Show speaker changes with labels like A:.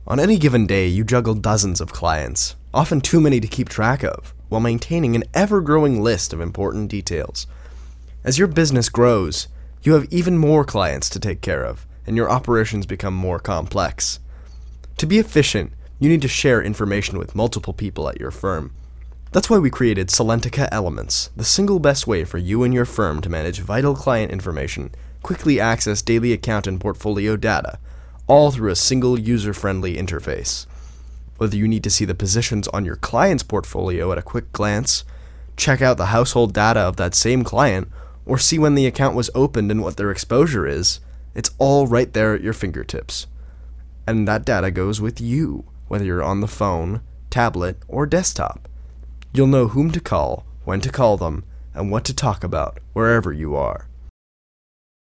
A: On any given day, you juggle dozens of clients, often too many to keep track of, while maintaining an ever-growing list of important details. As your business grows, you have even more clients to take care of, and your operations become more complex. To be efficient, you need to share information with multiple people at your firm. That's why we created Salentica Elements, the single best way for you and your firm to manage vital client information, quickly access daily account and portfolio data, all through a single user-friendly interface. Whether you need to see the positions on your client's portfolio at a quick glance, check out the household data of that same client, or see when the account was opened and what their exposure is, it's all right there at your fingertips. And that data goes with you, whether you're on the phone, tablet, or desktop. You'll know whom to call, when to call them, and what to talk about wherever you are.